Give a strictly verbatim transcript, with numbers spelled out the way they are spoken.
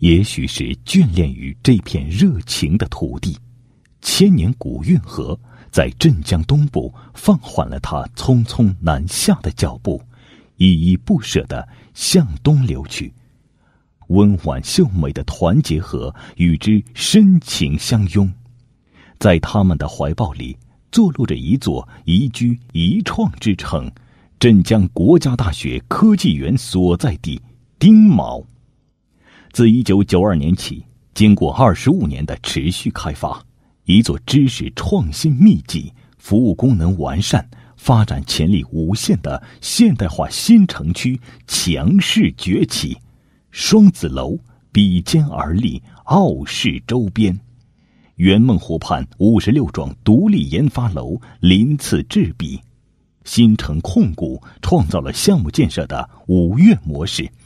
也许是眷恋于这片热情的土地，千年古运河在镇江东部放缓了它匆匆南下的脚步，依依不舍地向东流去。温婉秀美的团结河与之深情相拥，在他们的怀抱里坐落着一座宜居宜创之城——镇江国家大学科技园所在地丁卯。自一九九二年起，经过二十五年的持续开发，一座知识创新密集、服务功能完善、发展潜力无限的现代化新城区强势崛起。双子楼比肩而立，傲视周边。圆梦湖畔五十六幢独立研发楼鳞次栉比。新城控股创造了项目建设的五月模式，